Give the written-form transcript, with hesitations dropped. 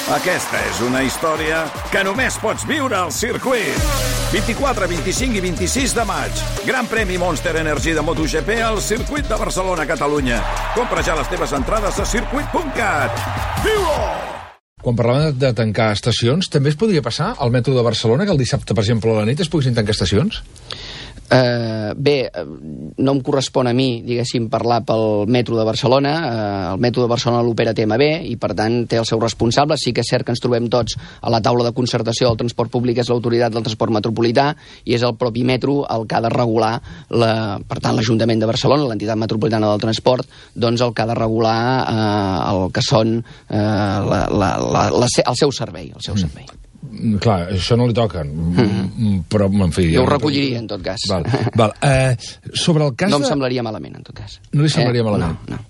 Aquesta és una història que només pots viure al circuit. 24, 25 i 26 de maig. Gran premi Monster Energy de MotoGP al circuit de Barcelona, Catalunya. Compra ja les teves entrades a circuit.cat. Viu-ho! Quan parlàvem de tancar estacions, també es podria passar al metro de Barcelona que el dissabte, per exemple, a la nit es poguessin tancar estacions? Bé, no em correspon a mi, diguéssim, parlar pel metro de Barcelona. El metro de Barcelona l'opera TMB i, per tant, té els seus responsables. Sí que és cert que ens trobem tots a la taula de concertació del transport públic, és l'autoritat del transport metropolità, i és el propi metro el que ha de regular, per tant, l'Ajuntament de Barcelona, l'entitat metropolitana del transport, doncs el que ha de regular el que són el seu servei, Clar, això no li toca, però, en fi... Jo ho recolliria, en tot cas. Val. Sobre el cas no em semblaria malament, en tot cas. No li semblaria malament? No.